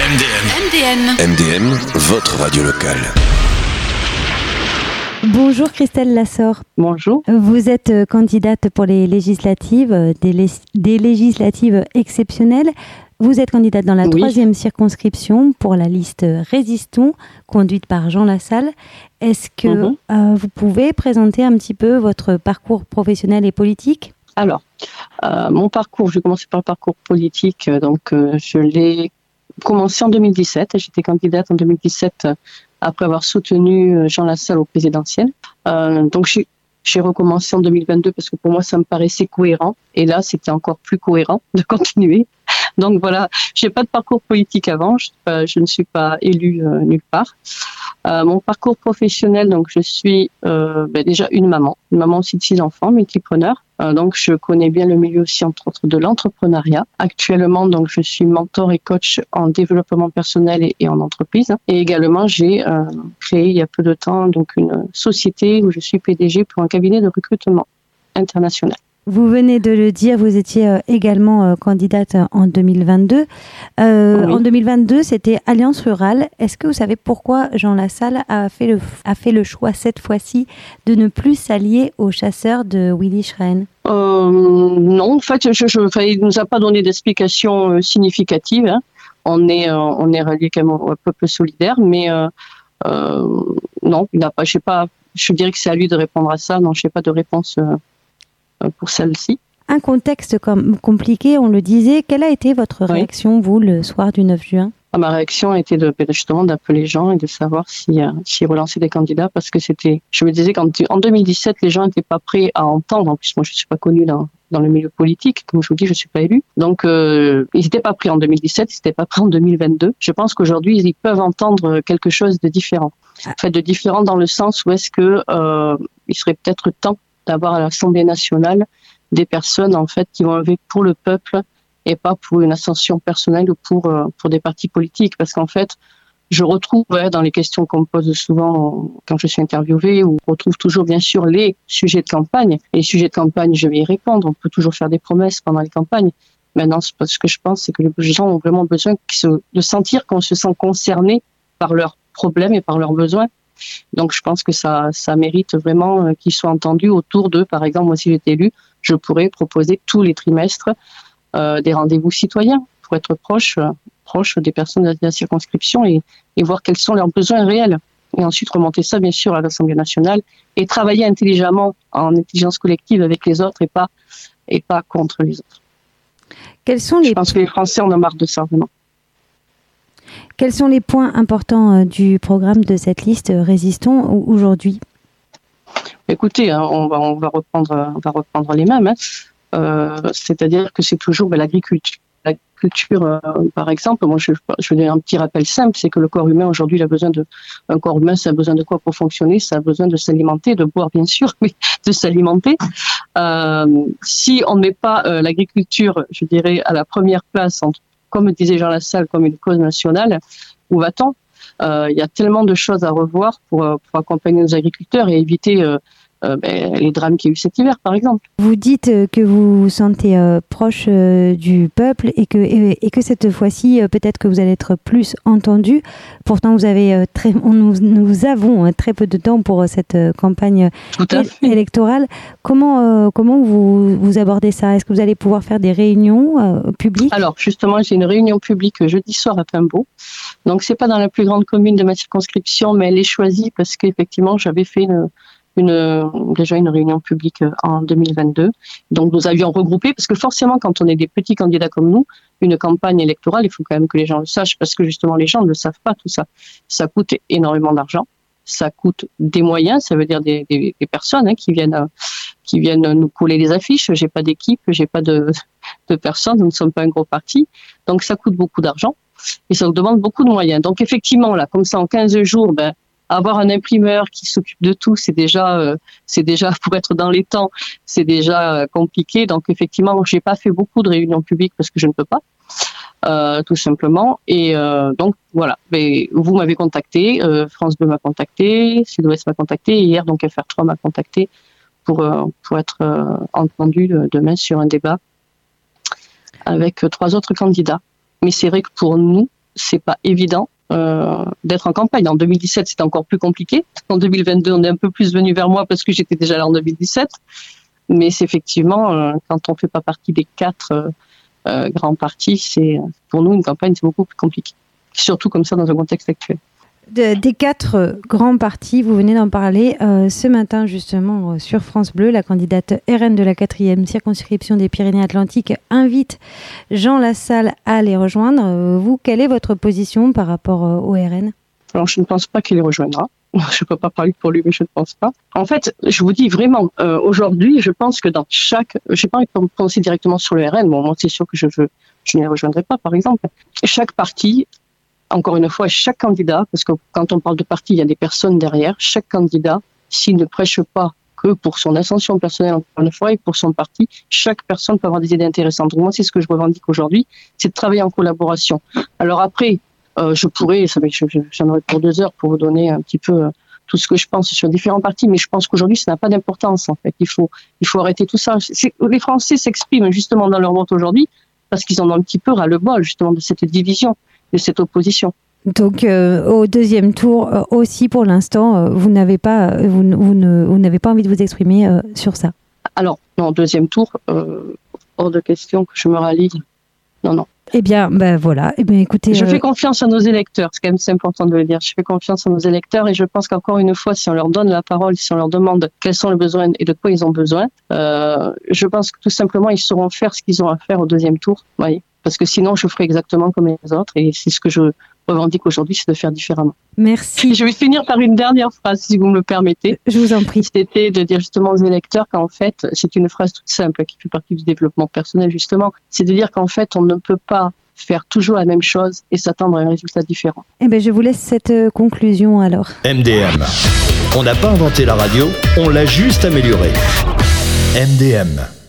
MDM, votre radio locale. Bonjour Christelle Lassor. Bonjour. Vous êtes candidate pour les législatives, des législatives exceptionnelles. Vous êtes candidate dans la 3e circonscription pour la liste Résistons, conduite par Jean Lassalle. Est-ce que vous pouvez présenter un petit peu votre parcours professionnel et politique ? Alors, mon parcours, je vais commencer par le parcours politique. Je l'ai commencé en 2017. J'étais candidate en 2017 après avoir soutenu Jean Lassalle au présidentiel. J'ai recommencé en 2022 parce que pour moi, ça me paraissait cohérent. Et là, c'était encore plus cohérent de continuer. Donc voilà, j'ai pas de parcours politique avant. Je ne suis pas élue nulle part. Mon parcours professionnel, donc je suis déjà une maman aussi de 6 enfants, multipreneur. Donc je connais bien le milieu aussi entre autres de l'entrepreneuriat. Actuellement, donc je suis mentor et coach en développement personnel et en entreprise. Et également, j'ai créé il y a peu de temps donc une société où je suis PDG pour un cabinet de recrutement international. Vous venez de le dire, vous étiez également candidate en 2022. En 2022, c'était Alliance Rurale. Est-ce que vous savez pourquoi Jean Lassalle a fait le choix cette fois-ci de ne plus s'allier aux chasseurs de Willy Schrein ? Non, en fait, il nous a pas donné d'explication significative. Hein. On est relié quand même au peuple solidaire, mais non, il n'a pas. Je dirais que c'est à lui de répondre à ça. Non, je n'ai pas de réponse. Pour celle-ci. Un contexte compliqué, on le disait. Quelle a été votre réaction, vous, le soir du 9 juin ? Ma réaction a été justement d'appeler les gens et de savoir s'ils relançaient des candidats parce que je me disais qu'en 2017, les gens n'étaient pas prêts à entendre. En plus, moi, je ne suis pas connue dans le milieu politique. Comme je vous dis, je ne suis pas élue. Donc, ils n'étaient pas prêts en 2017, ils n'étaient pas prêts en 2022. Je pense qu'aujourd'hui, ils peuvent entendre quelque chose de différent. En fait, de différent dans le sens où est-ce que il serait peut-être temps d'avoir à l'Assemblée nationale des personnes en fait qui vont œuvrer pour le peuple et pas pour une ascension personnelle ou pour des partis politiques. Parce qu'en fait, je retrouve dans les questions qu'on me pose souvent quand je suis interviewée, où on retrouve toujours bien sûr les sujets de campagne. Et les sujets de campagne, je vais y répondre. On peut toujours faire des promesses pendant les campagnes. Maintenant, ce que je pense, c'est que les gens ont vraiment besoin de sentir qu'on se sent concerné par leurs problèmes et par leurs besoins. Donc, je pense que ça mérite vraiment qu'ils soient entendus autour de, par exemple, moi, si j'étais élue, je pourrais proposer tous les trimestres des rendez-vous citoyens pour être proche des personnes de la circonscription et voir quels sont leurs besoins réels. Et ensuite, remonter ça, bien sûr, à l'Assemblée nationale et travailler intelligemment, en intelligence collective avec les autres et pas contre les autres. Je pense que les Français en ont marre de ça, vraiment. Quels sont les points importants du programme de cette liste Résistons aujourd'hui ? Écoutez, on va reprendre les mêmes. C'est-à-dire que c'est toujours l'agriculture. L'agriculture, par exemple, moi je vais donner un petit rappel simple, c'est que le corps humain aujourd'hui, un corps humain, ça a besoin de quoi pour fonctionner ? Ça a besoin de s'alimenter, de boire bien sûr, mais de s'alimenter. Si on ne met pas l'agriculture, je dirais, à la première place, comme disait Jean Lassalle, comme une cause nationale, où va-t-on ? Il y a tellement de choses à revoir pour accompagner nos agriculteurs et éviter les drames qu'il y a eu cet hiver, par exemple. Vous dites que vous vous sentez proche du peuple et que cette fois-ci, peut-être que vous allez être plus entendu. Pourtant, nous avons très peu de temps pour cette campagne électorale. Comment vous abordez ça ? Est-ce que vous allez pouvoir faire des réunions publiques ? Alors, justement, j'ai une réunion publique jeudi soir à Pimbaud. Donc, c'est pas dans la plus grande commune de ma circonscription, mais elle est choisie parce qu'effectivement, j'avais fait déjà une réunion publique en 2022. Donc, nous avions regroupé, parce que forcément, quand on est des petits candidats comme nous, une campagne électorale, il faut quand même que les gens le sachent, parce que justement, les gens ne le savent pas, tout ça. Ça coûte énormément d'argent. Ça coûte des moyens, ça veut dire des personnes qui viennent nous coller les affiches. J'ai pas d'équipe, j'ai pas de personnes, nous ne sommes pas un gros parti. Donc, ça coûte beaucoup d'argent et ça nous demande beaucoup de moyens. Donc, effectivement, là, comme ça, en 15 jours, avoir un imprimeur qui s'occupe de tout, c'est déjà pour être dans les temps, c'est déjà compliqué. Donc effectivement, j'ai pas fait beaucoup de réunions publiques parce que je ne peux pas, tout simplement. Et donc voilà. Mais vous m'avez contacté, France 2 m'a contacté, Sud-Ouest m'a contacté, et hier donc FR3 m'a contacté pour être entendu demain sur un débat avec 3 autres candidats. Mais c'est vrai que pour nous, c'est pas évident d'être en campagne. En 2017, c'était encore plus compliqué. En 2022, on est un peu plus venu vers moi parce que j'étais déjà là en 2017. Mais c'est effectivement, quand on fait pas partie des 4 grands partis, c'est pour nous une campagne, c'est beaucoup plus compliqué. Surtout comme ça dans un contexte actuel. Des 4 grands partis, vous venez d'en parler ce matin justement sur France Bleu. La candidate RN de la 4e circonscription des Pyrénées-Atlantiques invite Jean Lassalle à les rejoindre. Vous, quelle est votre position par rapport au RN ? Alors, je ne pense pas qu'il les rejoindra. Je ne peux pas parler pour lui, mais je ne pense pas. En fait, je vous dis vraiment, aujourd'hui, je pense que dans chaque... Je n'ai pas envie de me prononcer directement sur le RN. Bon, moi, c'est sûr que je ne les rejoindrai pas, par exemple. Chaque parti... Encore une fois, chaque candidat, parce que quand on parle de parti, il y a des personnes derrière, chaque candidat, s'il ne prêche pas que pour son ascension personnelle, encore une fois, et pour son parti, chaque personne peut avoir des idées intéressantes. Donc moi, c'est ce que je revendique aujourd'hui, c'est de travailler en collaboration. Alors après, je pourrais, j'en aurais pour 2 heures pour vous donner un petit peu tout ce que je pense sur différents partis, mais je pense qu'aujourd'hui, ça n'a pas d'importance, en fait. Il faut arrêter tout ça. Les Français s'expriment justement dans leur vote aujourd'hui parce qu'ils en ont un petit peu ras-le-bol, justement, de cette division, de cette opposition. Donc au 2e tour aussi pour l'instant vous n'avez pas envie de vous exprimer sur ça. Alors non, 2e tour hors de question que je me rallie. Non. Eh bien voilà. Eh bien écoutez, je fais confiance à nos électeurs, c'est quand même important de le dire. Je fais confiance à nos électeurs et je pense qu'encore une fois, si on leur donne la parole, si on leur demande quels sont les besoins et de quoi ils ont besoin, je pense que tout simplement ils sauront faire ce qu'ils ont à faire au 2e tour. Voyez. Parce que sinon, je ferai exactement comme les autres. Et c'est ce que je revendique aujourd'hui, c'est de faire différemment. Merci. Je vais finir par une dernière phrase, si vous me le permettez. Je vous en prie. C'était de dire justement aux électeurs qu'en fait, c'est une phrase toute simple qui fait partie du développement personnel, justement. C'est de dire qu'en fait, on ne peut pas faire toujours la même chose et s'attendre à un résultat différent. Eh bien, je vous laisse cette conclusion alors. MDM. On n'a pas inventé la radio, on l'a juste améliorée. MDM.